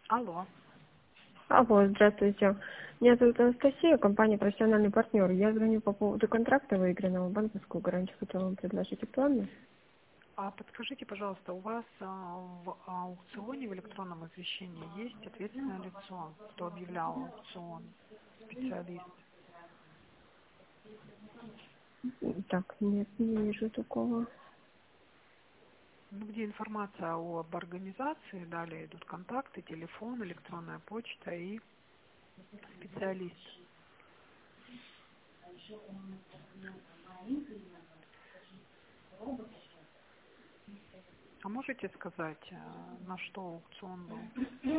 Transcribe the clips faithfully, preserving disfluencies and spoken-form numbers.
Алло. Алло, здравствуйте. Меня зовут Анастасия, компания «Профессиональный партнер». Я звоню по поводу контракта выигранного, банковскую гарантию хотела вам предложить актуально. А подскажите, пожалуйста, у вас а, в аукционе в электронном извещении есть ответственное лицо, кто объявлял аукцион, специалист? Так, нет, не вижу такого. Ну, где информация об организации, далее идут контакты, телефон, электронная почта и специалист. А можете сказать, а, на что аукцион был?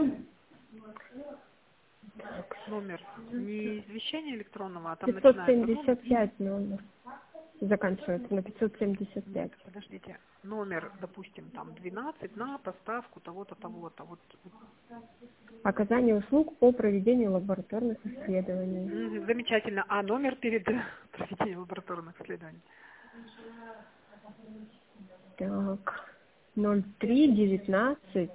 Номер не извещения электронного, а там пятьсот начинается номер. семьдесят пять номер. Заканчивается на пятьсот семьдесят Нет, пять. подождите. Номер, допустим, там двенадцать на поставку того-то, того-то. Вот, вот. Оказание услуг по проведению лабораторных исследований. Мгм, замечательно. А номер перед проведением лабораторных исследований? Так, ноль три девятнадцать.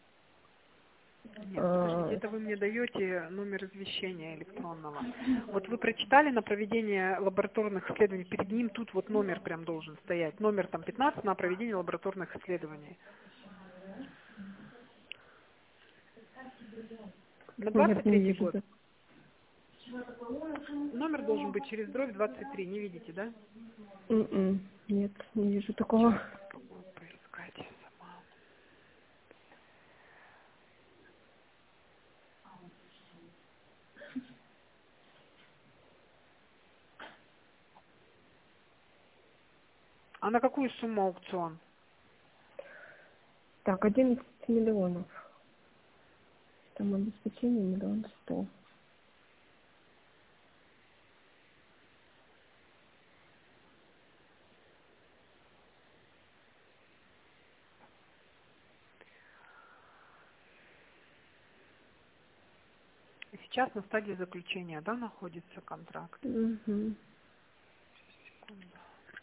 Нет, подождите, э, это вы мне даете номер извещения электронного. Вот вы прочитали на проведение лабораторных исследований, перед ним тут вот номер прям должен стоять. Номер там пятнадцать на проведение лабораторных исследований. На Нет, двадцать не третий вижу. год. Номер должен быть через дробь двадцать три, не видите, да? М-м, Нет, не вижу Сейчас такого. попробую поискать сама. А на какую сумму аукцион? Так, одиннадцать миллионов. Там обеспечение миллион сто. И сейчас на стадии заключения, да, находится контракт? Угу. Секунду.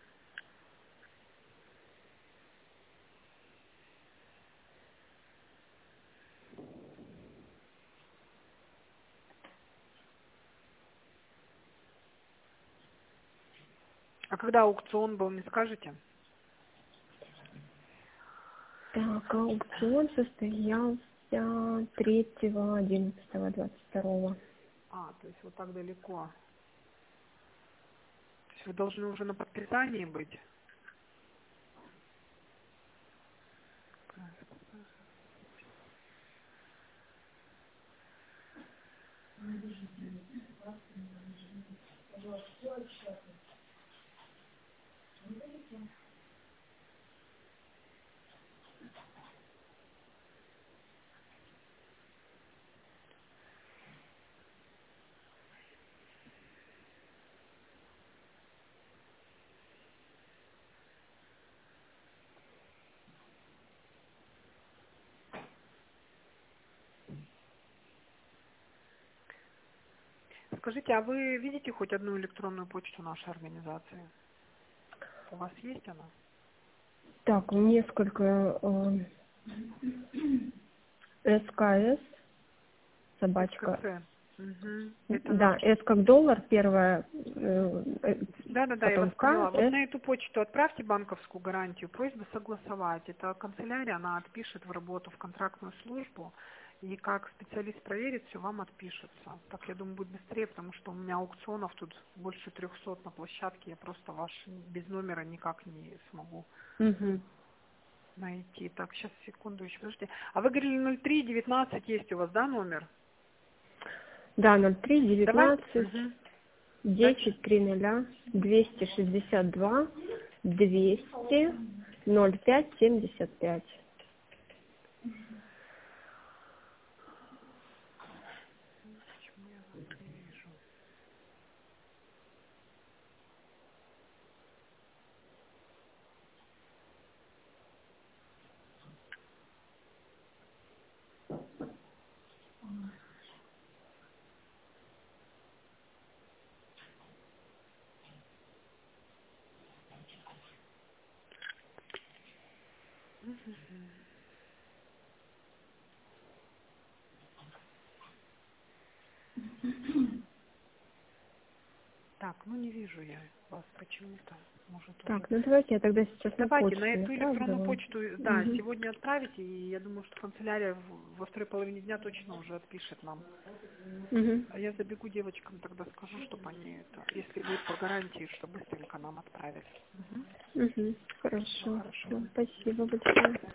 А когда аукцион был, не скажете? Так, аукцион состоялся третьего одиннадцатого двадцать второго. А, то есть вот так далеко. То есть вы должны уже на подписании быть? Скажите, а вы видите хоть одну электронную почту нашей организации? У вас есть она? Так, несколько э, СКС, собачка. СКС. Угу. Это Да, наш... С как доллар, первая, э, э, Да-да-да, я вас потом К, поняла. Вот С. на эту почту отправьте банковскую гарантию, просьба согласовать. Это канцелярия, она отпишет в работу в контрактную службу, и как специалист проверит, все вам отпишется. Так, я думаю, будет быстрее, потому что у меня аукционов тут больше трехсот на площадке, я просто ваш без номера никак не смогу Угу. найти. Так, сейчас, секунду еще, подождите. А вы говорили ноль три девятнадцать есть у вас, да, номер? Да, ноль три Давайте. девятнадцать Угу. Дальше. десять тридцать двести шестьдесят два двести ноль пять семьдесят пять. Почему я вас не вижу? Так, ну не вижу я вас почему-то. Может уже. Так, ну давайте я тогда сейчас на Давайте почту на эту направлю электронную вам. почту, да, Мгм. сегодня отправите, и я думаю, что канцелярия в- во второй половине дня точно уже отпишет нам. Мгм. А я забегу девочкам, тогда скажу, чтобы они это, если будет по гарантии, что быстренько нам отправили. Мгм. Мгм. Все Хорошо. хорошо. Всё, спасибо большое.